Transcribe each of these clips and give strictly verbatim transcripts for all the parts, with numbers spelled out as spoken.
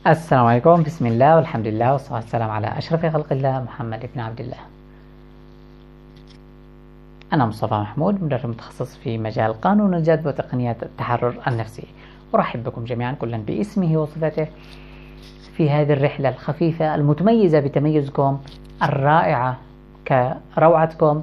السلام عليكم، بسم الله والحمد لله والصلاة والسلام على أشرف خلق الله محمد بن عبد الله. أنا مصطفى محمود، مدرب متخصص في مجال قانون الجذب وتقنيات التحرر النفسي. أرحب بكم جميعا كلا باسمه وصفته في هذه الرحلة الخفيفة المتميزة بتميزكم الرائعة كروعتكم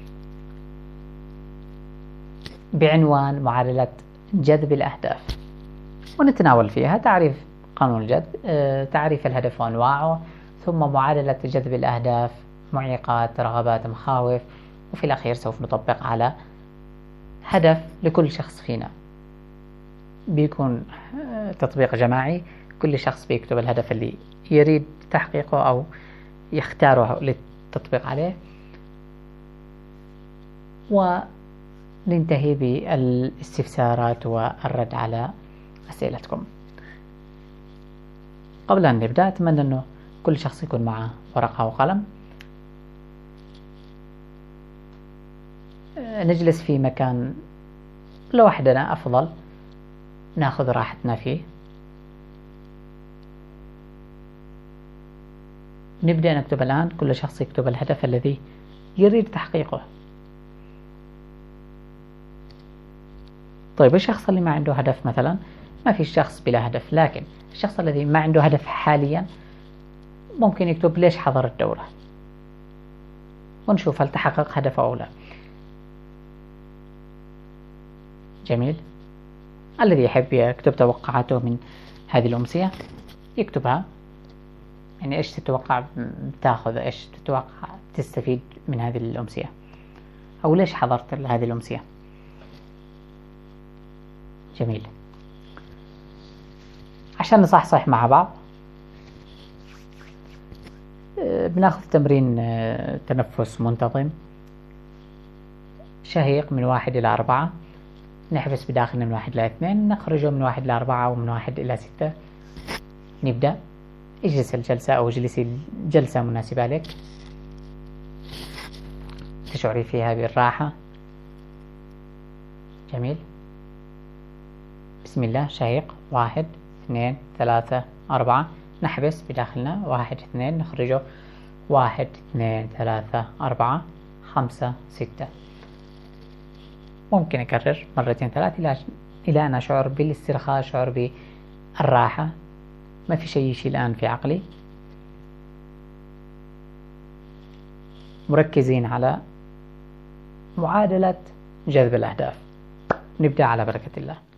بعنوان معادلة جذب الأهداف، ونتناول فيها تعريف قانون الجذب، تعريف الهدف وأنواعه، ثم معادلة جذب الأهداف، معيقات، رغبات، مخاوف، وفي الأخير سوف نطبق على هدف لكل شخص فينا. بيكون تطبيق جماعي، كل شخص بيكتب الهدف اللي يريد تحقيقه أو يختاره للتطبيق عليه، وننتهي بالاستفسارات والرد على أسئلتكم. قبل أن نبدأ أتمنى أنه كل شخص يكون معه ورقة وقلم، نجلس في مكان لوحدنا أفضل، نأخذ راحتنا فيه. نبدأ نكتب الآن، كل شخص يكتب الهدف الذي يريد تحقيقه. طيب الشخص اللي ما عنده هدف مثلا، ما في شخص بلا هدف، لكن الشخص الذي ما عنده هدف حاليا ممكن يكتب ليش حضر الدورة، ونشوف هل تحقق هدفه أو لا. جميل. الذي يحب يكتب توقعاته من هذه الأمسية يكتبها، يعني إيش تتوقع تأخذ، إيش تتوقع تستفيد من هذه الأمسية، أو ليش حضرت هذه الأمسية. جميل. عشان نصحصح مع بعض بناخذ تمرين تنفس منتظم شهيق من واحد إلى أربعة، نحبس بداخلنا من واحد إلى اثنين، نخرجه من واحد إلى أربعة ومن واحد إلى ستة. نبدأ. اجلس الجلسة أو اجلسي الجلسة مناسبة لك، تشعري فيها بالراحة. جميل. بسم الله. شهيق. واحد اثنين ثلاثة أربعة، نحبس بداخلنا واحد اثنين، نخرجه واحد اثنين ثلاثة أربعة خمسة ستة. ممكن أكرر مرتين ثلاث إلى إلى أن أشعر بالاسترخاء، أشعر بالراحة، ما في شيء يشي الآن في عقلي، مركزين على معادلة جذب الأهداف. نبدأ على بركة الله.